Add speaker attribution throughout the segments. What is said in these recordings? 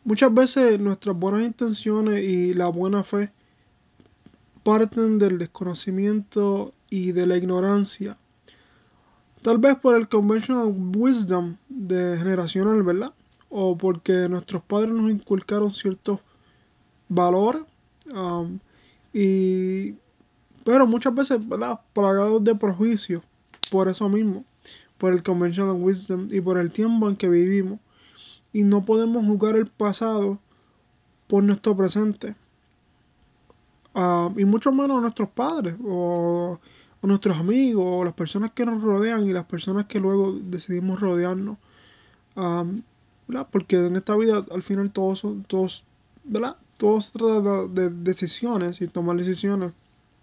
Speaker 1: Muchas veces nuestras buenas intenciones y la buena fe parten del desconocimiento y de la ignorancia. Tal vez por el conventional wisdom de generacional, ¿verdad? O porque nuestros padres nos inculcaron ciertos valores. um, y, pero muchas veces, ¿verdad? Plagados de prejuicios. Por eso mismo. Por el conventional wisdom y por el tiempo en que vivimos. Y no podemos juzgar el pasado por nuestro presente. Y mucho menos nuestros padres o nuestros amigos o las personas que nos rodean y las personas que luego decidimos rodearnos. Um, ¿Verdad? Porque en esta vida al final todos, ¿verdad? Todo se trata de decisiones y tomar decisiones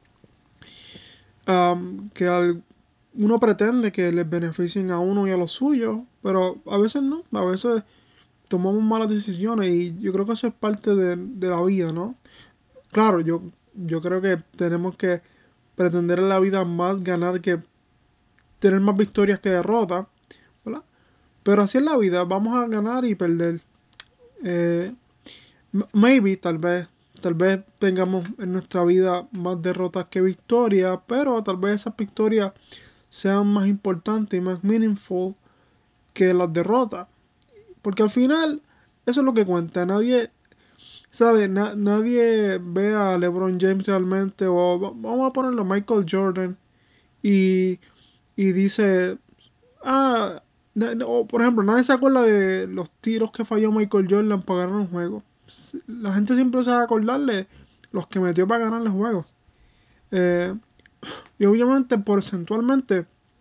Speaker 1: que uno pretende que les beneficien a uno y a los suyos, pero a veces no, a veces tomamos malas decisiones y yo creo que eso es parte de la vida, ¿no? Claro, yo creo que tenemos que pretender en la vida más ganar que tener más victorias que derrotas, ¿verdad? Pero así es la vida, vamos a ganar y perder. Eh, Maybe, tal vez tengamos en nuestra vida más derrotas que victorias, pero tal vez esas victorias sean más importantes y más meaningful que las derrotas. Porque al final, eso es lo que cuenta. Nadie, ¿sabe? Nadie ve a LeBron James realmente, o vamos a ponerlo a Michael Jordan, y, y dice, ah, o por ejemplo, nadie se acuerda de los tiros que falló Michael Jordan para ganar un juego. La gente siempre se va a acordarle los que metió para ganar el juego. Eh, y obviamente, porcentualmente,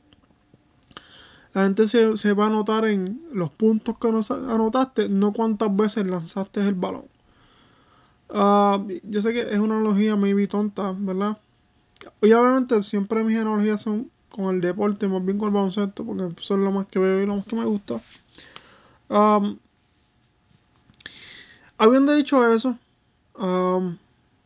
Speaker 1: la gente se va a notar en los puntos que anotaste, no cuántas veces lanzaste el balón. Yo sé que es una analogía maybe tonta, ¿verdad? Y obviamente siempre mis analogías son con el deporte, más bien con el baloncesto, porque eso es lo más que veo y lo más que me gusta. Um, Habiendo dicho eso, um,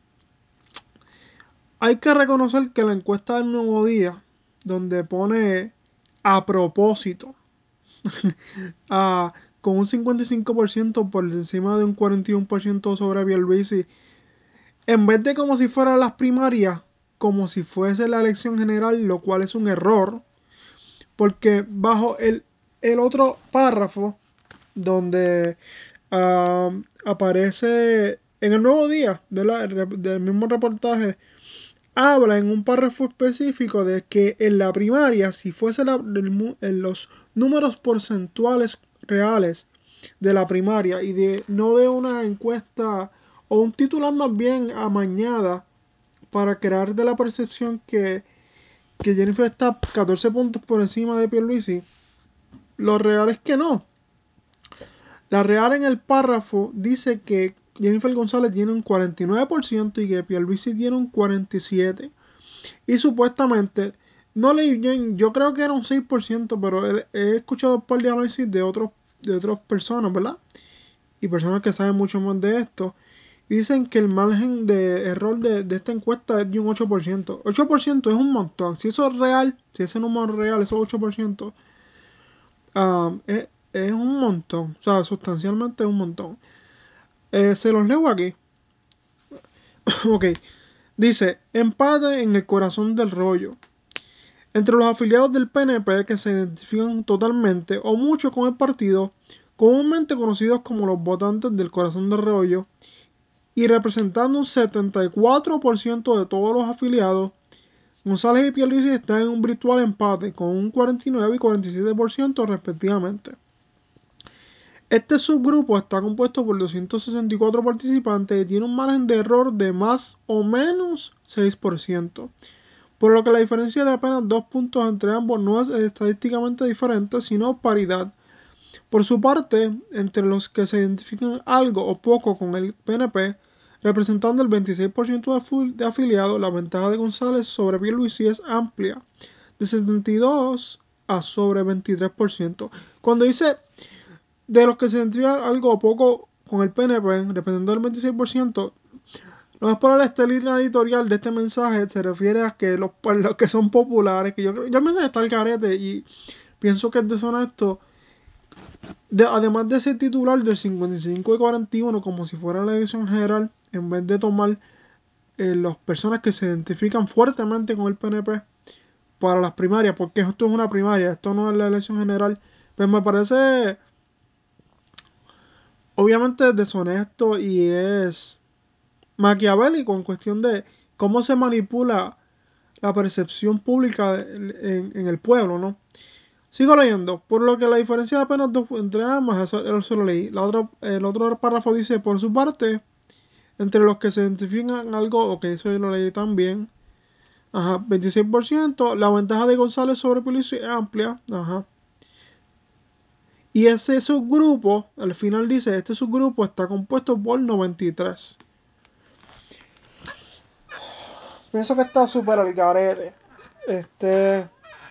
Speaker 1: hay que reconocer que la encuesta del Nuevo Día, donde pone a propósito, ah, con un 55% por encima de un 41% sobre Pierluisi, en vez de como si fueran las primarias, como si fuese la elección general, lo cual es un error, porque bajo el otro párrafo, donde aparece en el Nuevo Día del mismo reportaje, habla en un párrafo específico de que en la primaria, si fuese en los números porcentuales reales de la primaria y de no de una encuesta o un titular más bien amañada para crear de la percepción que Jennifer está 14 puntos por encima de Pierluisi, lo real es que no. La real en el párrafo dice que Jennifer González tiene un 49% y que Pierluisi tiene un 47%. Y supuestamente, no leí, yo creo que era un 6%, pero he escuchado un par de análisis de otras personas, ¿verdad? Y personas que saben mucho más de esto. Y dicen que el margen de error de esta encuesta es de un 8%. 8% es un montón. Si eso es real, si ese número es real, esos 8%, es un montón. O sea, sustancialmente es un montón. Se los leo aquí. Ok. Dice, empate en el corazón del rollo. Entre los afiliados del PNP que se identifican totalmente o mucho con el partido, comúnmente conocidos como los votantes del corazón del rollo, y representando un 74% de todos los afiliados, González y Pierluisi están en un virtual empate con un 49 y 47% respectivamente. Este subgrupo está compuesto por 264 participantes y tiene un margen de error de más o menos 6%, por lo que la diferencia de apenas 2 puntos entre ambos no es estadísticamente diferente, sino paridad. Por su parte, entre los que se identifican algo o poco con el PNP, representando el 26% de afiliados, la ventaja de González sobre Pierluisi es amplia, de 72 a sobre 23%. Cuando dice de los que se identifican algo o poco con el PNP, representando el 26%, no es por el estilo editorial de este mensaje, se refiere a que los que son populares, que yo creo, yo me está el carete y pienso que es deshonesto Además de ser titular del 55 y 41, como si fuera la elección general, en vez de tomar las personas que se identifican fuertemente con el PNP para las primarias, porque esto es una primaria, esto no es la elección general, pues me parece obviamente deshonesto y es maquiavélico en cuestión de cómo se manipula la percepción pública en el pueblo, ¿no? Sigo leyendo, por lo que la diferencia de apenas dos entre ambas, eso lo leí. El otro párrafo dice, por su parte, entre los que se identifican algo, ok, eso yo lo leí también. Ajá, 26%. La ventaja de González sobre Pelosi es amplia. Ajá. Y ese subgrupo, al final dice, este subgrupo está compuesto por 93. Pienso que está súper al garete. Este.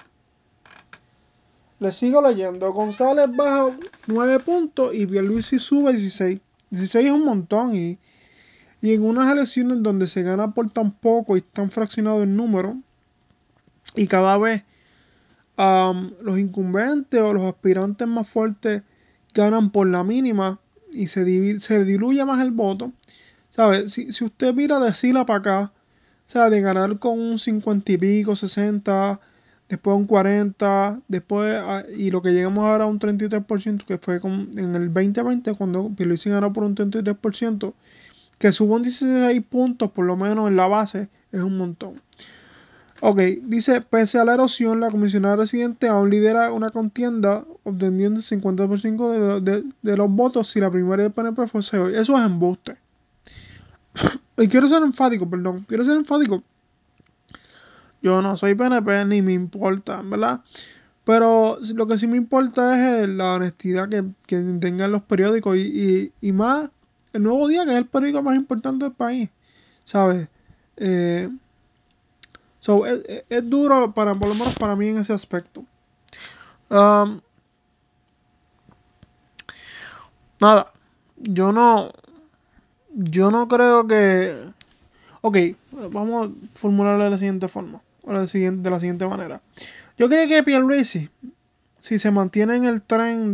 Speaker 1: Le sigo leyendo. González baja 9 puntos y Pierluisi sube 16. 16 es un montón y en unas elecciones donde se gana por tan poco y tan fraccionado el número y cada vez los incumbentes o los aspirantes más fuertes ganan por la mínima y se diluye más el voto. ¿Sabe? Si usted mira de Sila para acá, o sea, de ganar con un 50 y pico, 60, después un 40, después, y lo que llegamos ahora a un 33%, que fue en el 2020, cuando Pierluisi ganó por un 33%, que subo un 16 puntos, por lo menos en la base, es un montón. Ok, dice, pese a la erosión, la comisionada residente aún lidera una contienda obteniendo el 50% de los votos si la primaria del PNP fuese hoy. Eso es embuste. Y quiero ser enfático, perdón. Quiero ser enfático. Yo no soy PNP ni me importa, ¿verdad? Pero lo que sí me importa es la honestidad que tengan los periódicos y más el Nuevo Día, que es el periódico más importante del país, ¿sabes? Eh, es duro por lo menos para mí en ese aspecto. Um, nada, yo no, yo no creo que... Ok, vamos a formularlo de la siguiente forma, o de la siguiente manera. Yo creo que Pierluisi, si se mantiene en el tren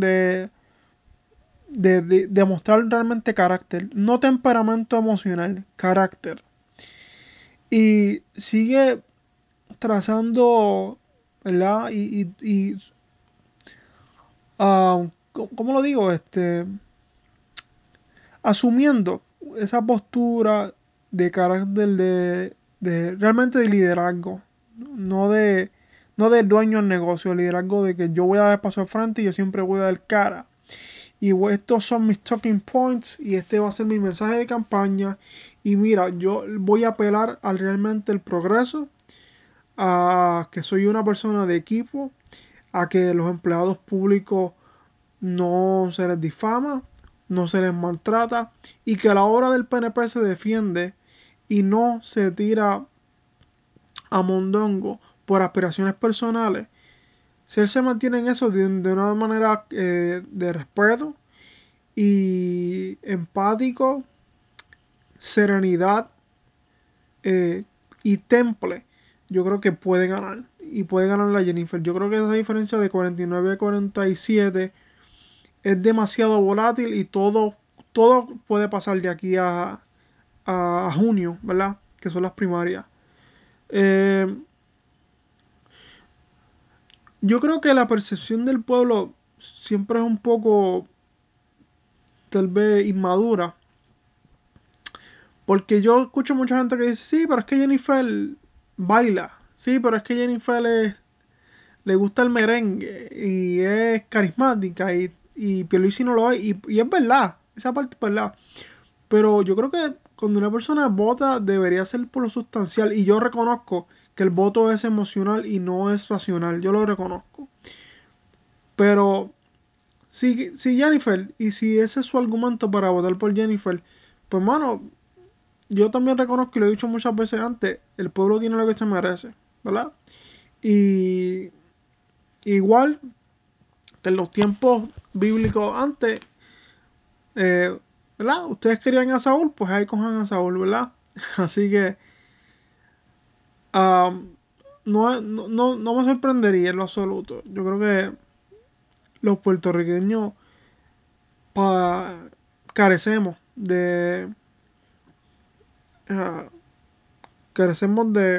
Speaker 1: de mostrar realmente carácter, no temperamento emocional, carácter, y sigue trazando, ¿verdad? ¿Cómo lo digo? Asumiendo esa postura de carácter realmente de liderazgo, no de no del dueño del negocio, el liderazgo de que yo voy a dar paso al frente y yo siempre voy a dar cara. Y estos son mis talking points y este va a ser mi mensaje de campaña. Y mira, yo voy a apelar al realmente el progreso, a que soy una persona de equipo, a que los empleados públicos no se les difama, no se les maltrata y que a la hora del PNP se defiende y no se tira a mondongo por aspiraciones personales. Si él se mantiene en eso de una manera de respeto y empático, serenidad eh, y temple, yo creo que puede ganar. Y puede ganar la Jennifer. Yo creo que esa diferencia de 49 a 47 es demasiado volátil y todo puede pasar de aquí a junio, ¿verdad? Que son las primarias. Eh, yo creo que la percepción del pueblo siempre es un poco, tal vez, inmadura. Porque yo escucho mucha gente que dice, sí, pero es que Jennifer baila. Sí, pero es que le gusta el merengue y es carismática y Pierluisi no lo es. Y es verdad, esa parte es verdad. Pero yo creo que cuando una persona vota debería ser por lo sustancial. Y yo reconozco que el voto es emocional y no es racional. Yo lo reconozco. Pero si Jennifer, y si ese es su argumento para votar por Jennifer, pues mano, yo también reconozco y lo he dicho muchas veces antes, el pueblo tiene lo que se merece, ¿verdad? Y igual, en los tiempos bíblicos antes, eh, ¿verdad? Ustedes querían a Saúl, pues ahí cojan a Saúl, ¿verdad? Así que no me sorprendería en lo absoluto. Yo creo que los puertorriqueños carecemos de ah, carecemos de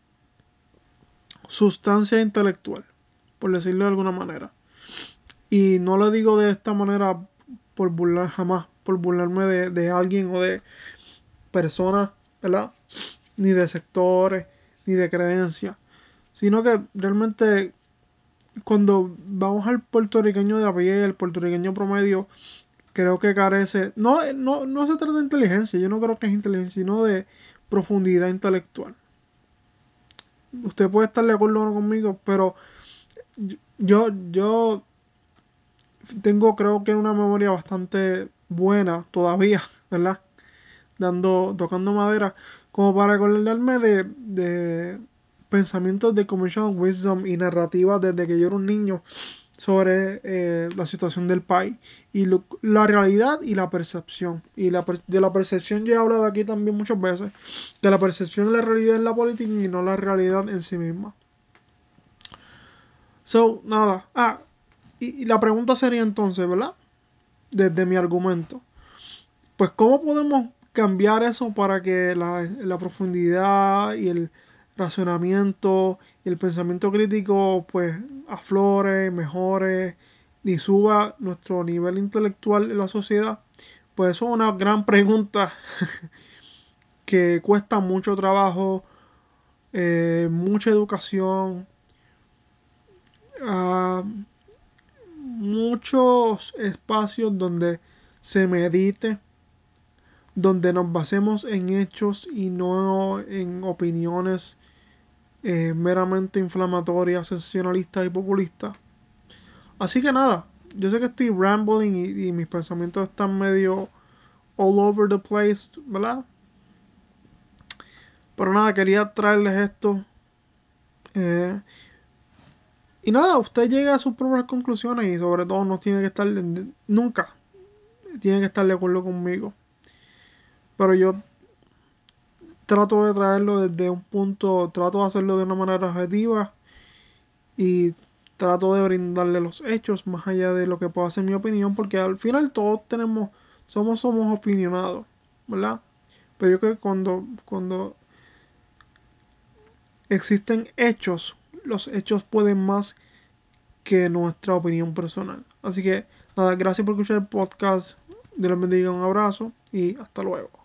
Speaker 1: sustancia intelectual, por decirlo de alguna manera. Y no lo digo de esta manera por burlar, jamás por burlarme de alguien o de personas, ¿verdad? Ni de sectores, ni de creencias. Sino que realmente cuando vamos al puertorriqueño de a pie, el puertorriqueño promedio, creo que carece, no se trata de inteligencia, yo no creo que es inteligencia, sino de profundidad intelectual. Usted puede estar de acuerdo o no conmigo, pero yo tengo creo que una memoria bastante buena todavía, ¿verdad? Tocando madera, como para acordarme de pensamientos de conventional wisdom y narrativas desde que yo era un niño sobre la situación del país y la realidad y la percepción. Y de la percepción yo he hablado aquí también muchas veces, que la percepción es la realidad en la política y no la realidad en sí misma. So, nada. Y la pregunta sería entonces, ¿verdad? Desde mi argumento. Pues, ¿cómo podemos cambiar eso para que la profundidad y el razonamiento y el pensamiento crítico, pues, aflore, mejore y suba nuestro nivel intelectual en la sociedad? Pues eso es una gran pregunta que cuesta mucho trabajo, mucha educación, ah, muchos espacios donde se medite, donde nos basemos en hechos y no en opiniones meramente inflamatorias, sensacionalistas y populistas. Así que nada, yo sé que estoy rambling y mis pensamientos están medio all over the place, ¿verdad? Pero nada, quería traerles esto. eh, y nada, usted llega a sus propias conclusiones y sobre todo no tiene que estar, nunca tiene que estar de acuerdo conmigo. Pero yo trato de traerlo desde un punto, trato de hacerlo de una manera objetiva y trato de brindarle los hechos más allá de lo que pueda ser mi opinión, porque al final todos somos opinionados, ¿verdad? Pero yo creo que cuando existen hechos, los hechos pueden más que nuestra opinión personal. Así que nada, gracias por escuchar el podcast. Dios les bendiga, un abrazo y hasta luego.